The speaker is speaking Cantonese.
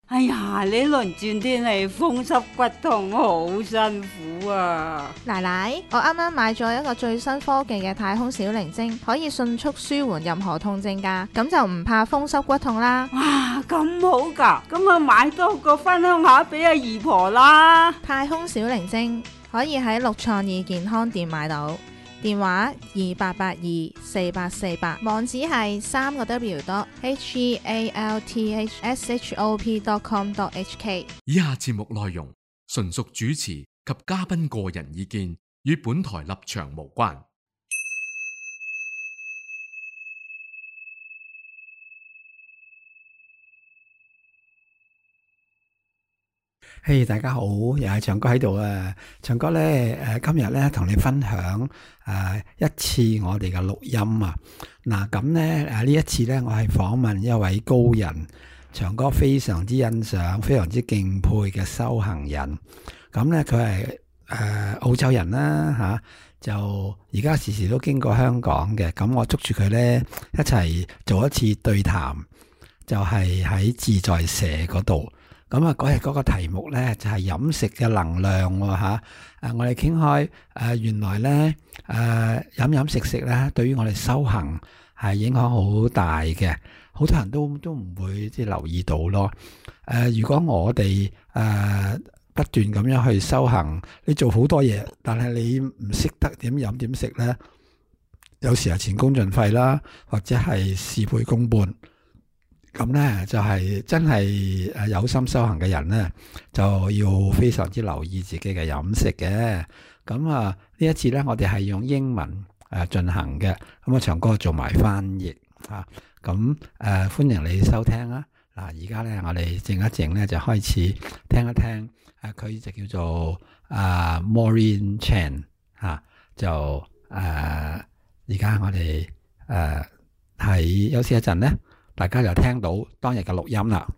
哎呀，呢輪轉天氣風濕骨痛，好辛苦啊！ 奶奶，我啱啱買咗一個最新科技嘅太空小靈精，可以迅速舒緩任何痛症㗎，咁就唔怕風濕骨痛啦。 哇，咁好㗎，咁啊買多個分享下俾阿姨婆啦。 太空小靈精可以喺六創意健康店買到，電話28824848，網址係3個W.healthshop.com.hk。 以下節目內容純屬主持及嘉賓個人意見，與本台立場無關。 嘿，大家好，又係長哥喺度啊！長哥咧，今日咧同你分享一次我哋嘅錄音啊。嗱，咁咧呢一次咧，我係訪問一位高人，長哥非常之欣賞、非常之敬佩嘅修行人。咁咧佢係澳洲人啦嚇，就而家時時都經過香港嘅。咁我捉住佢咧一齊做一次對談，就係喺自在社嗰度。咁啊，嗰日嗰個題目咧就係飲食嘅能量喎嚇。我哋傾開原來咧飲食咧，對於我哋修行係影響好大嘅。好多人都唔會即係留意到咯。如果我哋不斷咁樣去修行，你做好多嘢，但係你唔識得點飲點食咧，有時係前功盡廢啦，或者係事倍功半。咁咧就係真係有心修行嘅人咧，就要非常之留意自己嘅飲食嘅。咁呢一次咧，我哋係用英文進行嘅。咁啊，長哥做埋翻譯啊。咁歡迎你收聽啊。嗱，而家咧我哋靜一靜咧，就開始聽一聽。佢就叫做Maureen Chan 嚇。就而家我哋係休息一陣咧。大家就聽到當日嘅錄音啦。